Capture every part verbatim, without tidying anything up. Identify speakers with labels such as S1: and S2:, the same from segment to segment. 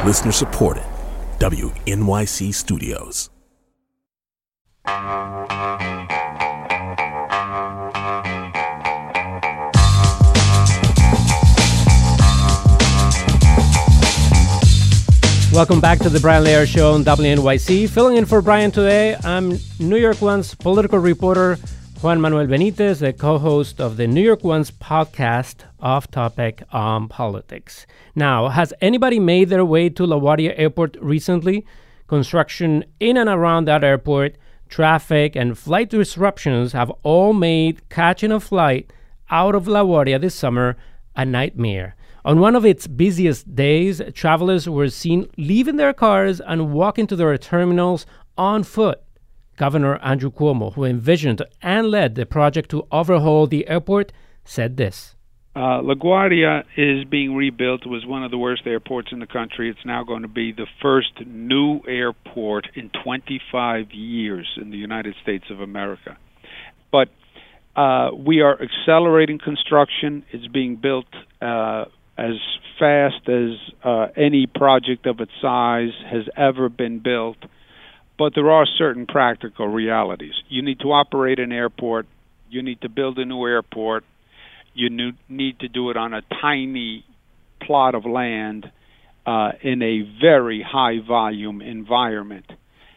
S1: Listener supported. W N Y C Studios.
S2: Welcome back to the Brian Lehrer Show on W N Y C. Filling in for Brian today, I'm New York One's political reporter, Juan Manuel Benitez, the co-host of the New York One's podcast, Off Topic on Politics. Now, has anybody made their way to LaGuardia Airport recently? Construction in and around that airport, traffic, and flight disruptions have all made catching a flight out of LaGuardia this summer a nightmare. On one of its busiest days, travelers were seen leaving their cars and walking to their terminals on foot. Governor Andrew Cuomo, who envisioned and led the project to overhaul the airport, said this.
S3: Uh, LaGuardia is being rebuilt. It was one of the worst airports in the country. It's now going to be the first new airport in twenty-five years in the United States of America. But uh, we are accelerating construction. It's being built uh, as fast as uh, any project of its size has ever been built. But there are certain practical realities. You need to operate an airport. You need to build a new airport. You need to do it on a tiny plot of land uh, in a very high-volume environment.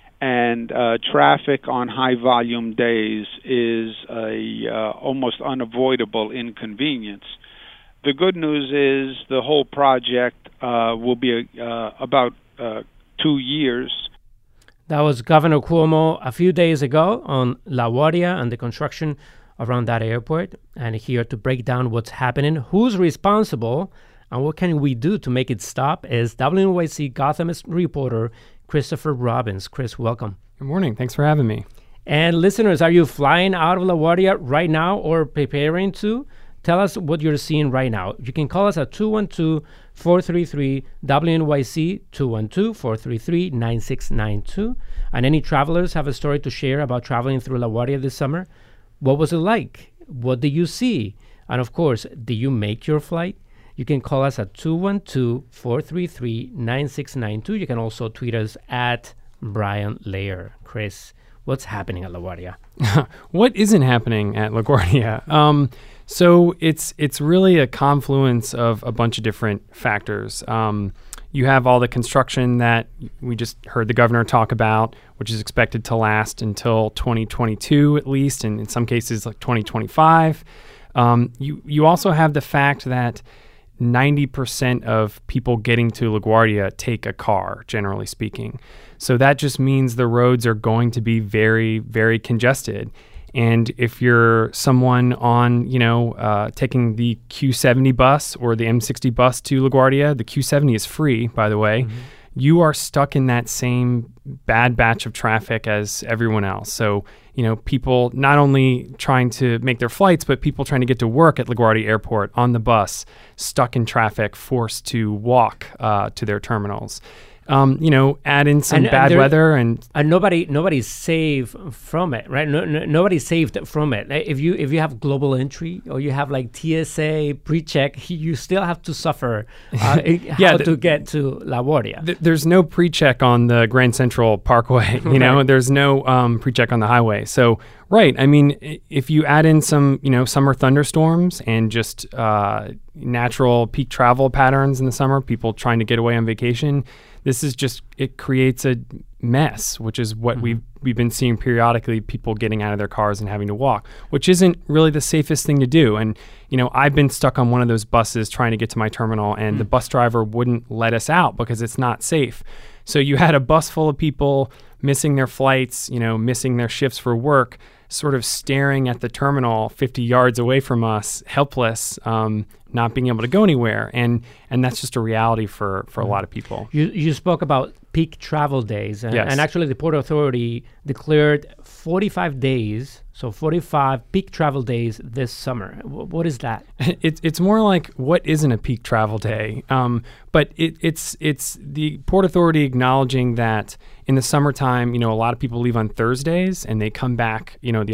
S3: And uh, traffic on high-volume days is a uh, almost unavoidable inconvenience. The good news is the whole project uh, will be uh, about uh, two years.
S2: That was Governor Cuomo a few days ago on LaGuardia and the construction around that airport. And here to break down what's happening, who's responsible, and what can we do to make it stop is W N Y C Gotham reporter Christopher Robbins. Chris, welcome.
S4: Good morning. Thanks for having me.
S2: And listeners, are you flying out of LaGuardia right now or preparing to? Tell us what you're seeing right now. You can call us at two one two, four three three, W N Y C, two one two, four three three, nine six nine two. And any travelers have a story to share about traveling through LaGuardia this summer? What was it like? What did you see? And of course, did you make your flight? You can call us at two one two, four three three, nine six nine two. You can also tweet us at Brian Lehrer. Chris, what's happening at LaGuardia?
S4: What isn't happening at LaGuardia? Um, so it's it's really a confluence of a bunch of different factors. Um, you have all the construction that we just heard the governor talk about, which is expected to last until twenty twenty-two at least, and in some cases like twenty twenty-five. Um, you you also have the fact that ninety percent of people getting to LaGuardia take a car, generally speaking. So that just means the roads are going to be very, very congested. And if you're someone on, you know, uh, taking the Q seventy bus or the M sixty bus to LaGuardia, the Q seventy is free, by the way, mm-hmm. you are stuck in that same bad batch of traffic as everyone else. So, you know, people not only trying to make their flights, but people trying to get to work at LaGuardia Airport on the bus, stuck in traffic, forced to walk uh, to their terminals. Um, you know, add in some
S2: and,
S4: bad
S2: and there,
S4: weather, and
S2: and nobody nobody's safe from it, right? No, no, nobody's saved from it. If you if you have global entry or you have like T S A pre-check, you still have to suffer uh, yeah, how the, to get to LaGuardia.
S4: Th- there's no pre-check on the Grand Central Parkway. You know,
S2: right.
S4: There's no um, pre-check on the highway. So, right. I mean, if you add in some, you know, summer thunderstorms and just uh, natural peak travel patterns in the summer, people trying to get away on vacation. This is just, it creates a mess, which is what mm-hmm. we've, we've been seeing periodically, people getting out of their cars and having to walk, which isn't really the safest thing to do. And, you know, I've been stuck on one of those buses trying to get to my terminal, and mm-hmm. the bus driver wouldn't let us out because it's not safe. So you had a bus full of people missing their flights, you know, missing their shifts for work, sort of staring at the terminal fifty yards away from us, helpless, um, not being able to go anywhere. And and that's just a reality for, for a lot of people.
S2: You you spoke about peak travel days. And,
S4: yes.
S2: and actually the Port Authority declared forty-five days, so forty-five peak travel days this summer. W- what is that?
S4: It's it's more like what isn't a peak travel day. Um, but it, it's it's the Port Authority acknowledging that in the summertime, you know, a lot of people leave on Thursdays and they come back, you know, the other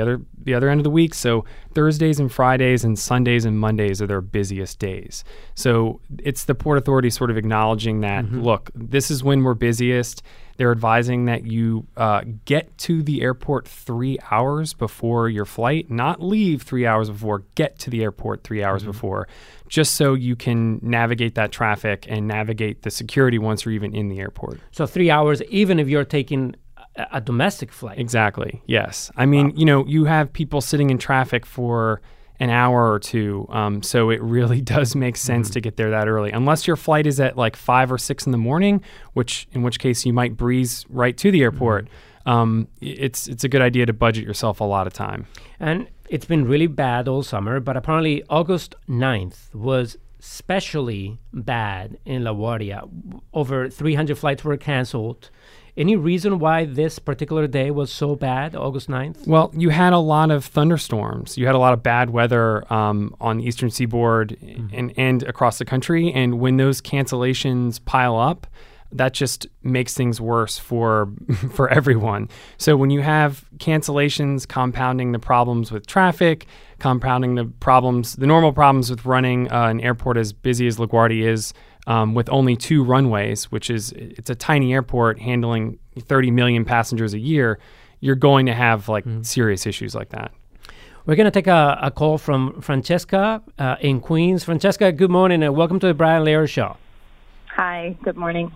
S4: the other end of the week. So Thursdays and Fridays and Sundays and Mondays are their busiest days. So it's the Port Authority sort of acknowledging that, mm-hmm. look, this is when we're busiest. They're advising that you uh, get to the airport three hours before your flight, not leave three hours before, get to the airport three hours mm-hmm. before, just so you can navigate that traffic and navigate the security once you're even in the airport.
S2: So three hours, even if you're taking a, a domestic flight.
S4: Exactly, yes. I mean, wow. you know, you have people sitting in traffic for an hour or two. Um, so it really does make sense mm-hmm. to get there that early, unless your flight is at like five or six in the morning, which in which case you might breeze right to the airport. Mm-hmm. Um, it's it's a good idea to budget yourself a lot of time.
S2: And it's been really bad all summer, but apparently August ninth was especially bad in LaGuardia. Over three hundred flights were canceled. Any reason why this particular day was so bad, August ninth?
S4: Well, you had a lot of thunderstorms. You had a lot of bad weather um, on the eastern seaboard mm-hmm. and, and across the country. And when those cancellations pile up, that just makes things worse for for everyone. So when you have cancellations compounding the problems with traffic, compounding the problems, the normal problems with running uh, an airport as busy as LaGuardia is, Um, with only two runways, which is, it's a tiny airport handling thirty million passengers a year, you're going to have like mm. serious issues like that.
S2: We're going to take a, a call from Francesca uh, in Queens. Francesca, good morning and welcome to the Brian Lehrer Show.
S5: Hi, good morning.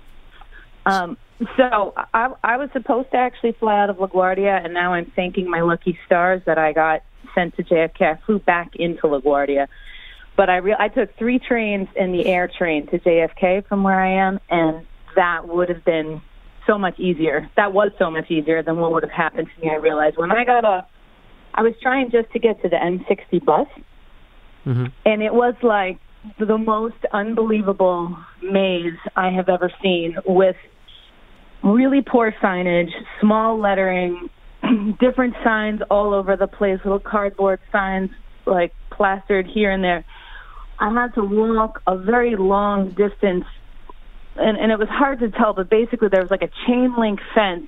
S5: Um, so I, I was supposed to actually fly out of LaGuardia, and now I'm thanking my lucky stars that I got sent to J F K. I flew back into LaGuardia. But I re- I took three trains in the air train to J F K from where I am, and that would have been so much easier. That was so much easier than what would have happened to me, I realized. When I got off, I was trying just to get to the M sixty bus, mm-hmm. and it was like the most unbelievable maze I have ever seen, with really poor signage, small lettering, different signs all over the place, little cardboard signs like plastered here and there. I had to walk a very long distance, and, and it was hard to tell, but basically there was like a chain link fence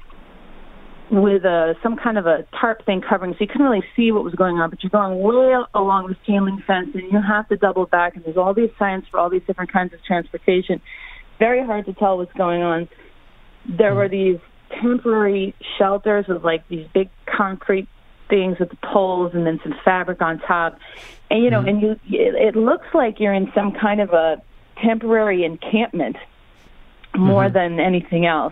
S5: with a, some kind of a tarp thing covering, so you couldn't really see what was going on, but you're going way along this chain link fence, and you have to double back, and there's all these signs for all these different kinds of transportation. Very hard to tell what's going on. There were these temporary shelters with like these big concrete things with the poles and then some fabric on top. And, you know, mm-hmm. and you, it, it looks like you're in some kind of a temporary encampment more mm-hmm. than anything else.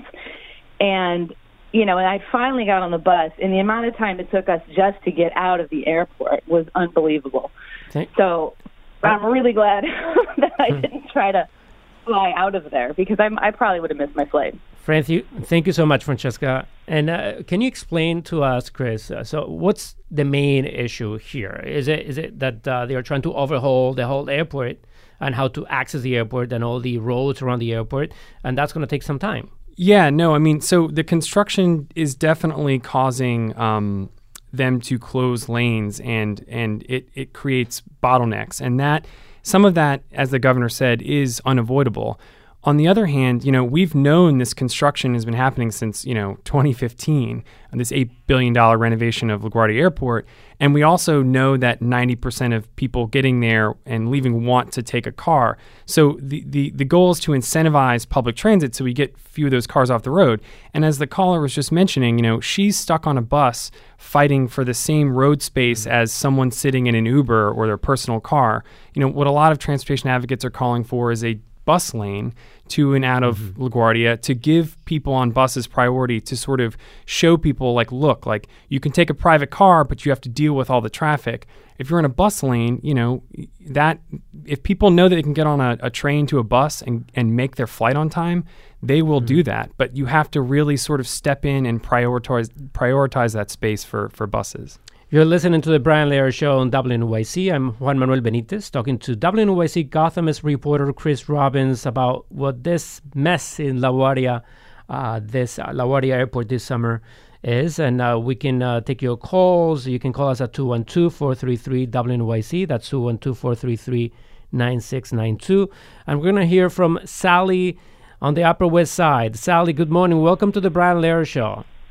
S5: And, you know, and I finally got on the bus, and the amount of time it took us just to get out of the airport was unbelievable. Okay. So I'm really glad that I didn't try to fly out of there, because I'm, I probably would have missed my flight.
S2: Thank you, thank you so much, Francesca. And uh, can you explain to us, Chris, uh, so what's the main issue here? Is it is it that uh, they are trying to overhaul the whole airport and how to access the airport and all the roads around the airport, and that's going to take some time?
S4: Yeah, no, I mean, so the construction is definitely causing um, them to close lanes, and and it, it creates bottlenecks. And that, some of that, as the governor said, is unavoidable. On the other hand, you know, we've known this construction has been happening since, you know, twenty fifteen, this eight billion dollars renovation of LaGuardia Airport. And we also know that ninety percent of people getting there and leaving want to take a car. So the, the, the goal is to incentivize public transit so we get few of those cars off the road. And as the caller was just mentioning, you know, she's stuck on a bus fighting for the same road space as someone sitting in an Uber or their personal car. You know, what a lot of transportation advocates are calling for is a bus lane to and out of mm-hmm. LaGuardia to give people on buses priority, to sort of show people like, look, like you can take a private car, but you have to deal with all the traffic. If you're in a bus lane, you know, that if people know that they can get on a, a train to a bus and, and make their flight on time, they will mm-hmm. do that. But you have to really sort of step in and prioritize prioritize that space for, for buses.
S2: You're listening to the Brian Lehrer Show on W N Y C. I'm Juan Manuel Benitez, talking to W N Y C Gothamist reporter Chris Robbins about what this mess in LaGuardia, uh, this uh, LaGuardia Airport this summer is. And uh, we can uh, take your calls. You can call us at two one two, four three three, W N Y C. That's two one two, four three three, nine six nine two. And we're going to hear from Sally on the Upper West Side. Sally, good morning. Welcome to the Brian Lehrer Show.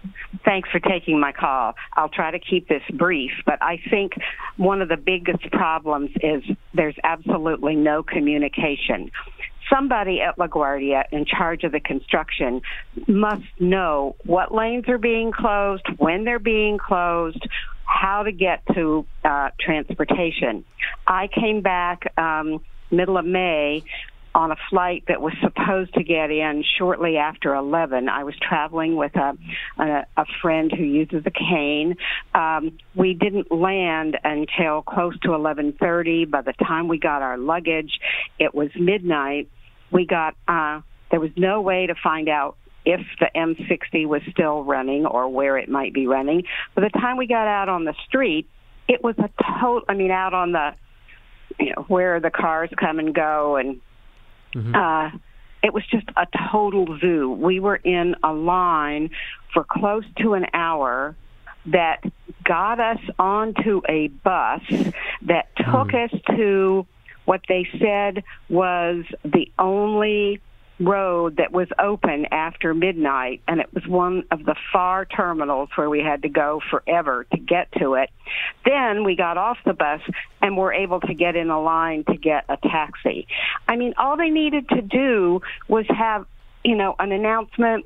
S6: Thanks for taking my call. I'll try to keep this brief, but I think one of the biggest problems is there's absolutely no communication. Somebody at LaGuardia in charge of the construction must know what lanes are being closed, when they're being closed, how to get to uh, transportation. I came back um, middle of May on a flight that was supposed to get in shortly after eleven. I was traveling with a a, a friend who uses a cane. Um, we didn't land until close to eleven thirty. By the time we got our luggage, it was midnight. We got, uh, there was no way to find out if the M sixty was still running or where it might be running. By the time we got out on the street, it was a total, I mean, out on the, you know, where the cars come and go, and mm-hmm. uh, it was just a total zoo. We were in a line for close to an hour that got us onto a bus that took mm. us to what they said was the only road that was open after midnight, and it was one of the far terminals where we had to go forever to get to it. Then we got off the bus and were able to get in a line to get a taxi. I mean, all they needed to do was have, you know, an announcement.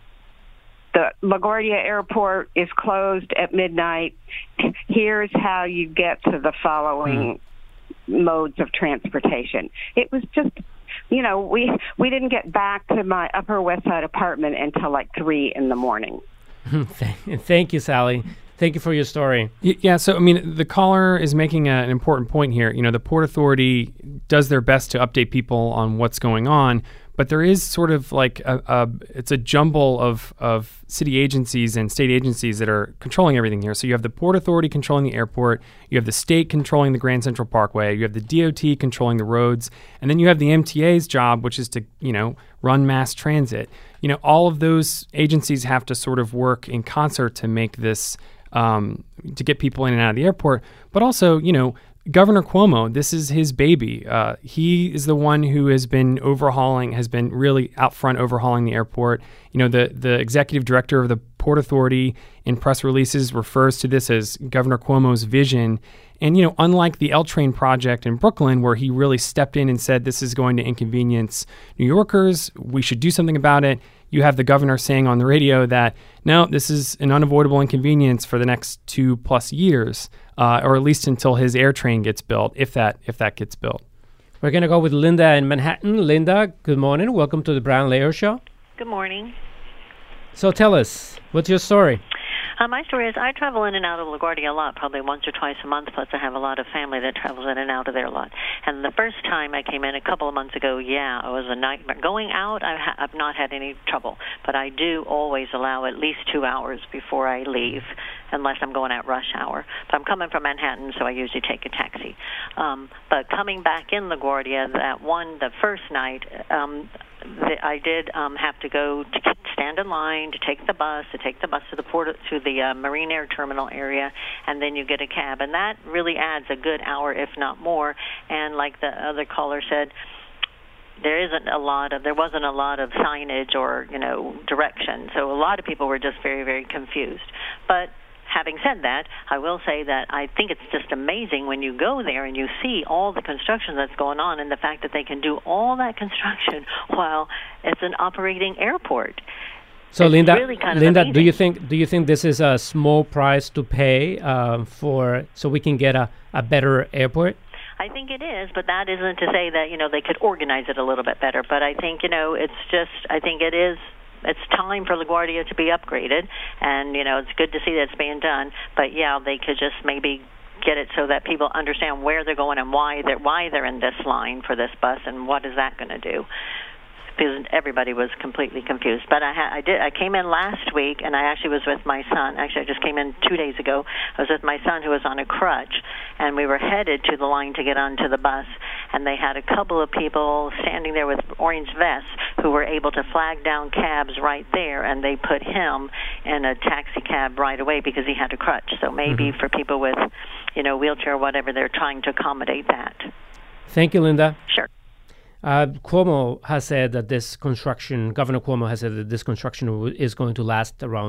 S6: The LaGuardia Airport is closed at midnight. Here's how you get to the following mm. modes of transportation. It was just, you know, we we didn't get back to my Upper West Side apartment until like three in the morning.
S2: Thank you, Sally. Thank you for your story.
S4: Yeah, so, I mean, the caller is making a, an important point here. You know, the Port Authority does their best to update people on what's going on, but there is sort of like a, a it's a jumble of, of city agencies and state agencies that are controlling everything here. So you have the Port Authority controlling the airport, you have the state controlling the Grand Central Parkway, you have the D O T controlling the roads, and then you have the M T A's job, which is to, you know, run mass transit. You know, all of those agencies have to sort of work in concert to make this, um, to get people in and out of the airport. But also, you know, Governor Cuomo, this is his baby. Uh, he is the one who has been overhauling, has been really out front overhauling the airport. You know, the, the executive director of the Port Authority in press releases refers to this as Governor Cuomo's vision. And, you know, unlike the L Train project in Brooklyn, where he really stepped in and said, this is going to inconvenience New Yorkers, we should do something about it, you have the governor saying on the radio that, no, this is an unavoidable inconvenience for the next two plus years, uh, or at least until his air train gets built, if that if that gets built.
S2: We're going to go with Linda in Manhattan. Linda, good morning. Welcome to the Brian Lair Show.
S7: Good morning.
S2: So tell us, what's your story?
S7: Uh, my story is I travel in and out of LaGuardia a lot, probably once or twice a month, plus I have a lot of family that travels in and out of there a lot. And the first time I came in a couple of months ago, yeah, it was a nightmare. Going out, I ha- I've not had any trouble, but I do always allow at least two hours before I leave, unless I'm going at rush hour. But I'm coming from Manhattan, so I usually take a taxi. Um, but coming back in LaGuardia, that one, the first night, um, the, I did um, have to go to stand in line to take the bus, to take the bus to the port, to the uh, Marine Air Terminal area, and then you get a cab. And that really adds a good hour, if not more. And like the other caller said, there isn't a lot of, there wasn't a lot of signage or, you know, direction. So a lot of people were just very, very confused. But having said that, I will say that I think it's just amazing when you go there and you see all the construction that's going on, and the fact that they can do all that construction while it's an operating airport.
S2: So,
S7: it's
S2: Linda,
S7: really kind of
S2: Linda,
S7: amazing.
S2: do you think do you think this is a small price to pay uh, for so we can get a, a better airport?
S7: I think it is, but that isn't to say that, you know, they could organize it a little bit better. But I think, you know, it's just, I think it is. It's time for LaGuardia to be upgraded, and, you know, it's good to see that it's being done. But, yeah, they could just maybe get it so that people understand where they're going and why they're, why they're in this line for this bus and what is that going to do. Because everybody was completely confused. But I, ha- I did. I came in last week, and I actually was with my son. Actually, I just came in two days ago. I was with my son, who was on a crutch, and we were headed to the line to get onto the bus. And they had a couple of people standing there with orange vests who were able to flag down cabs right there, and they put him in a taxi cab right away because he had a crutch. So maybe mm-hmm. for people with, you know, wheelchair or whatever, they're trying to accommodate that.
S2: Thank you, Linda.
S7: Sure.
S2: Uh, Cuomo has said that this construction, Governor Cuomo has said that this construction is going to last around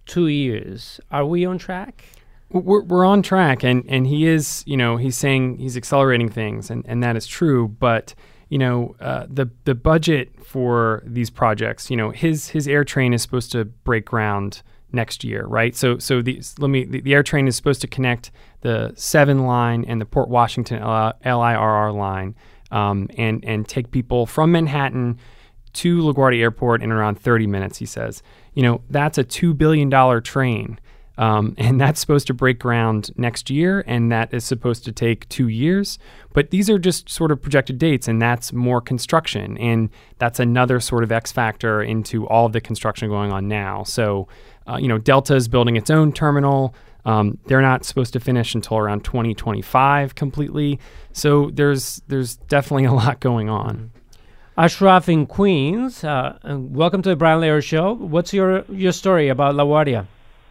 S2: two years. Are we on track?
S4: We're we're on track, and, and he is, you know, he's saying he's accelerating things, and, and that is true. But you know, uh, the the budget for these projects, you know, his his air train is supposed to break ground next year, right? So so these let me the, the air train is supposed to connect the seven line and the Port Washington L I R R line, um, and and take people from Manhattan to LaGuardia Airport in around thirty minutes. He says, you know, that's a two billion dollar train. Um, and that's supposed to break ground next year, and that is supposed to take two years. But these are just sort of projected dates, and that's more construction. And that's another sort of X factor into all of the construction going on now. So, uh, you know, Delta is building its own terminal. Um, they're not supposed to finish until around twenty twenty-five completely. So there's there's definitely a lot going on.
S2: Ashraf in Queens, uh, welcome to the Brian Lehrer Show. What's your, your story about LaGuardia?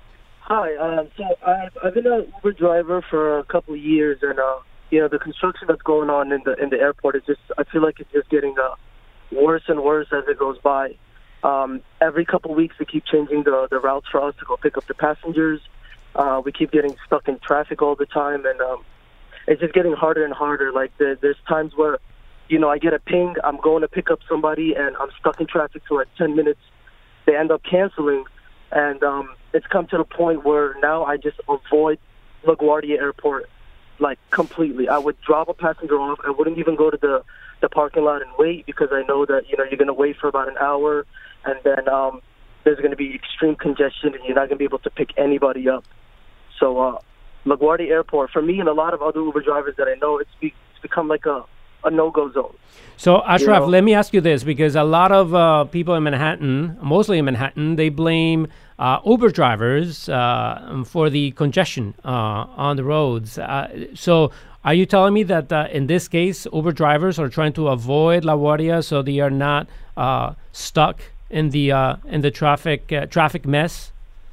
S8: Hi, uh, so I've, I've been an Uber driver for a couple of years, and uh, you know the construction that's going on in the in the airport is just I feel like it's just getting uh, worse and worse as it goes by. Um, every couple of weeks, we keep changing the the routes for us to go pick up the passengers. Uh, we keep getting stuck in traffic all the time, and um, it's just getting harder and harder. Like the, there's times where, you know, I get a ping, I'm going to pick up somebody, and I'm stuck in traffic for like ten minutes. They end up canceling. And um, it's come to the point where now I just avoid LaGuardia Airport, like, completely. I would drop a passenger off. I wouldn't even go to the, the parking lot and wait because I know that, you know, you're going to wait for about an hour, and then um, there's going to be extreme congestion, and you're not going to be able to pick anybody up. So uh, LaGuardia Airport, for me and a lot of other Uber drivers that I know, it's, be, it's become like a, a no-go zone.
S2: So, Ashraf, you know? Let me ask you this, because a lot of uh, people in Manhattan, mostly in Manhattan, they blame uh, Uber drivers uh, for the congestion uh, on the roads. Uh, so are you telling me that uh, in this case, Uber drivers are trying to avoid LaGuardia so they are not uh, stuck in the uh, in the traffic uh, traffic mess?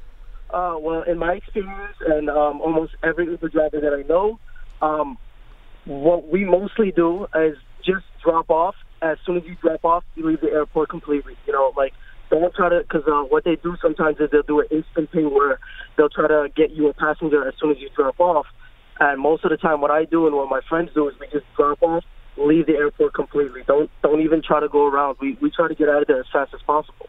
S8: Uh, well, in my experience, and um, almost every Uber driver that I know, um, what we mostly do is just drop off. As soon as you drop off, you leave the airport completely. You know, like, don't try to, because uh, what they do sometimes is they'll do an instant thing where they'll try to get you a passenger as soon as you drop off. And most of the time what I do and what my friends do is we just drop off, leave the airport completely. Don't don't even try to go around. We, we try to get out of there as fast as possible.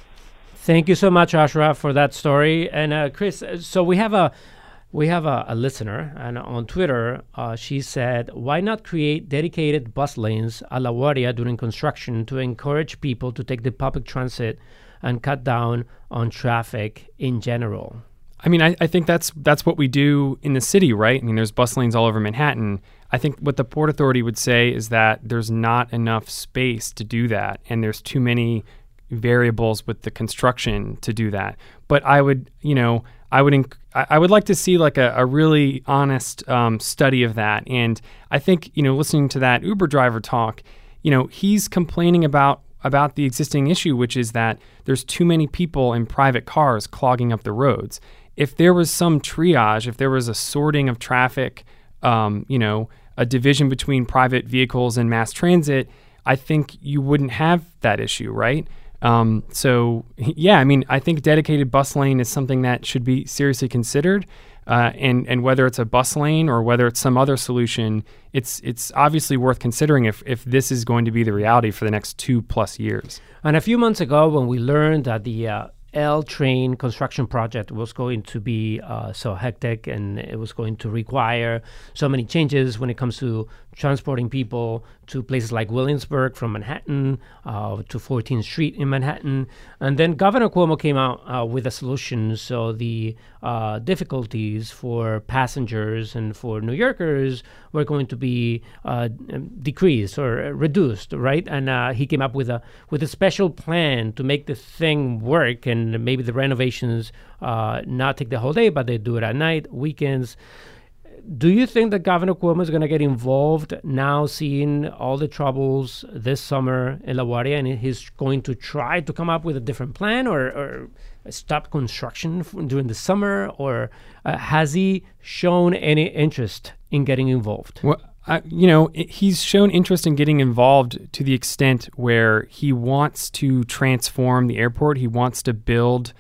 S2: Thank you so much, Ashraf, for that story. And uh, Chris, so we have a we have a, a listener, and on Twitter, uh, she said, "Why not create dedicated bus lanes at LaGuardia during construction to encourage people to take the public transit and cut down on traffic in general?"
S4: I mean, I, I think that's that's what we do in the city, right? I mean, there's bus lanes all over Manhattan. I think what the Port Authority would say is that there's not enough space to do that, and there's too many variables with the construction to do that. But I would, you know, I would inc- I would like to see like a, a really honest um, study of that. And I think, you know, listening to that Uber driver talk, you know, he's complaining about about the existing issue, which is that there's too many people in private cars clogging up the roads. If there was some triage, if there was a sorting of traffic, um, you know, a division between private vehicles and mass transit, I think you wouldn't have that issue, right? Um, so, yeah, I mean, I think dedicated bus lane is something that should be seriously considered. Uh, and, and whether it's a bus lane or whether it's some other solution, it's it's obviously worth considering if, if this is going to be the reality for the next two plus years.
S2: And a few months ago, when we learned that the uh, L train construction project was going to be uh, so hectic and it was going to require so many changes when it comes to transporting people to places like Williamsburg from Manhattan uh, to fourteenth Street in Manhattan. And then Governor Cuomo came out uh, with a solution. So the uh, difficulties for passengers and for New Yorkers were going to be uh, decreased or reduced, right? And uh, he came up with a with a special plan to make the thing work, and maybe the renovations uh, not take the whole day, but they do it at night, weekends. Do you think that Governor Cuomo is going to get involved now, seeing all the troubles this summer in LaGuardia, and he's going to try to come up with a different plan, or, or stop construction f- during the summer, or uh, has he shown any interest in getting involved?
S4: Well, I, you know, it, he's shown interest in getting involved to the extent where he wants to transform the airport. He wants to build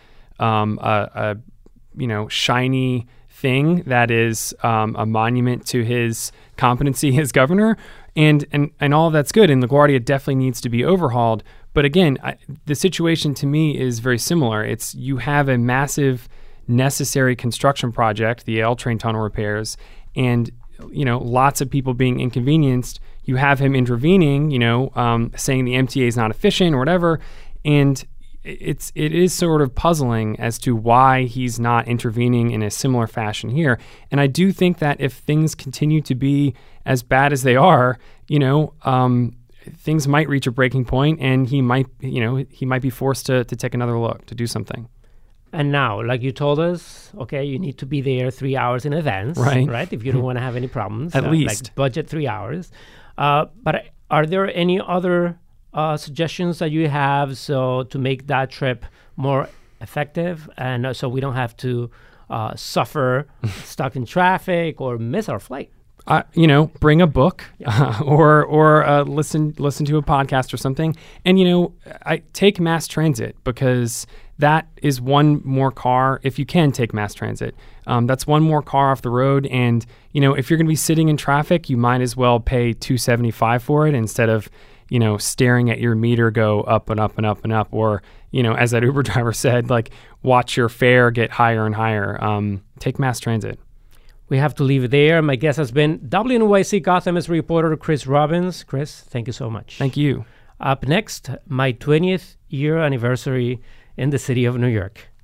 S4: um, a, a you know shiny thing that is um, a monument to his competency as governor, and and and all of that's good. And LaGuardia definitely needs to be overhauled. But again, I, the situation to me is very similar. It's you have a massive necessary construction project, the L train tunnel repairs, and you know lots of people being inconvenienced. You have him intervening, you know, um, saying the M T A is not efficient or whatever, and it's it is sort of puzzling as to why he's not intervening in a similar fashion here. And I do think that if things continue to be as bad as they are, you know, um, things might reach a breaking point, and he might, you know, he might be forced to to take another look, to do something.
S2: And now, like you told us, okay, you need to be there three hours in advance,
S4: right?
S2: Right, if you don't want to have any problems.
S4: At
S2: uh,
S4: least.
S2: Like budget three hours. Uh, but are there any other uh, suggestions that you have so to make that trip more effective, and uh, so we don't have to uh, suffer stuck in traffic or miss our flight?
S4: Uh, you know, bring a book uh, or or uh, listen listen to a podcast or something, and you know, I take mass transit because that is one more car. If you can take mass transit, um, that's one more car off the road. And you know, if you're going to be sitting in traffic, you might as well pay two seventy-five for it instead of you know staring at your meter go up and up and up and up, or you know, as that Uber driver said, like watch your fare get higher and higher. Um, take mass transit.
S2: We have to leave it there. My guest has been W N Y C Gothamist reporter Chris Robbins. Chris, thank you so much.
S4: Thank you.
S2: Up next, my twentieth year anniversary in the city of New York.